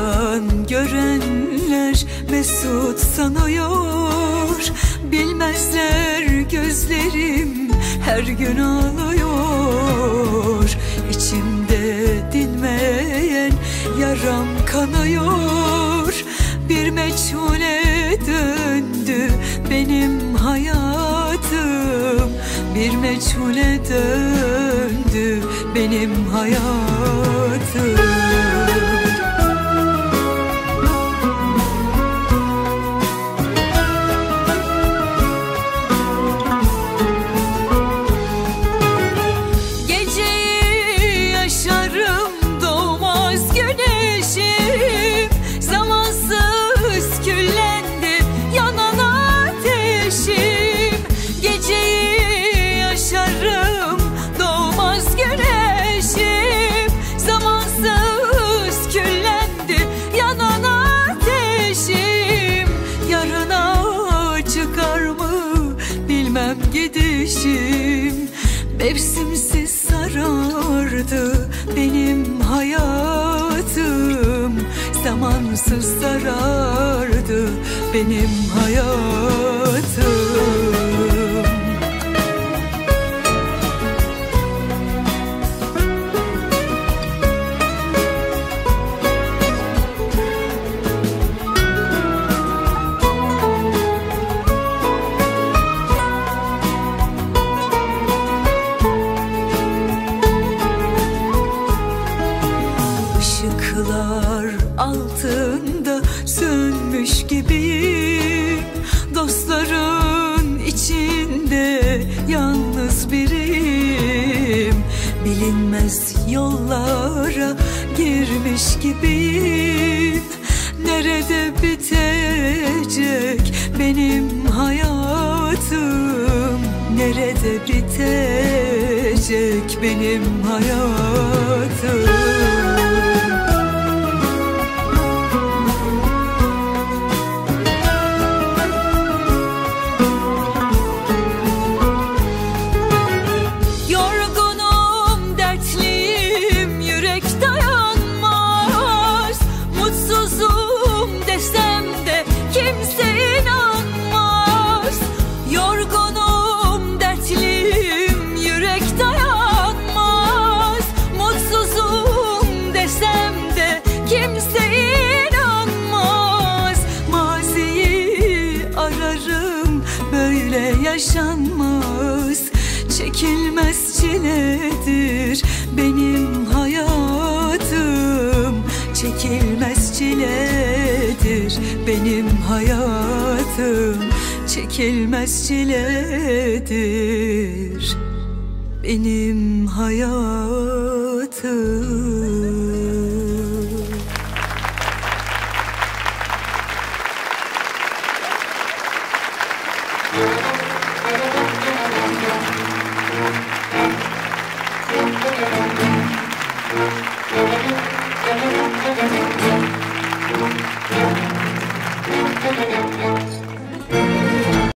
Uzaktan görenler mesut sanıyor, bilmezler gözlerim her gün ağlıyor. İçimde dinmeyen yaram kanıyor, bir meçhule döndü benim hayatım, bir meçhule döndü benim hayatım. Gidişim mevsimsiz sarardı benim hayatım, zamansız sarardı benim hayatım. Işıklar altında sönmüş gibiyim, dostların içinde yalnız biriyim. Bilinmez yollara girmiş gibiyim. Nerede bitecek benim hayatım, nerede bitecek benim hayatım? Yaşanmaz, çekilmez çiledir benim hayatım, çekilmez çiledir benim hayatım, çekilmez çiledir benim hayatım.